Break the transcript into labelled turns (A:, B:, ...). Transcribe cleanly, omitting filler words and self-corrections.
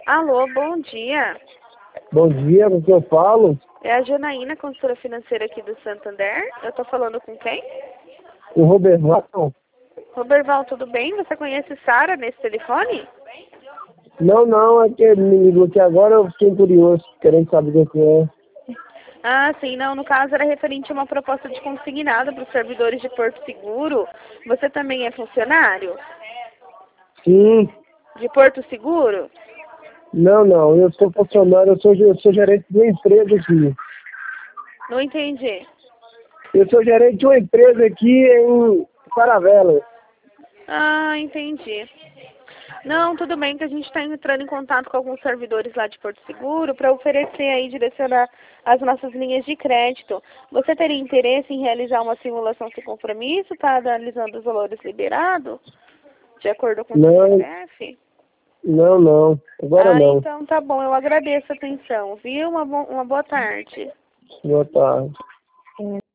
A: Alô, bom dia.
B: Bom dia, com quem eu falo?
A: É a Janaína, consultora financeira aqui do Santander. Eu tô falando com quem?
B: O Roberval?
A: Roberval, tudo bem? Você conhece Sara nesse telefone?
B: Não, é que ele me ligou aqui agora, eu fiquei curioso, querendo saber o que é.
A: Ah, sim, não. No caso, era referente a uma proposta de consignado para os servidores de Porto Seguro. Você também é funcionário
B: Sim,
A: de Porto Seguro?
B: não, eu sou funcionário, eu sou gerente de uma empresa aqui.
A: Não entendi.
B: Eu sou gerente de uma empresa aqui em Caravela.
A: Ah, entendi. Não, tudo bem que a gente está entrando em contato com alguns servidores lá de Porto Seguro para oferecer aí, direcionar as nossas linhas de crédito. Você teria interesse em realizar uma simulação sem compromisso? Está analisando os valores liberados, de acordo com o seu
B: Não,
A: CPF?
B: agora
A: Ah,
B: não.
A: então tá bom, eu agradeço a atenção, viu? Uma boa tarde.
B: Boa tarde.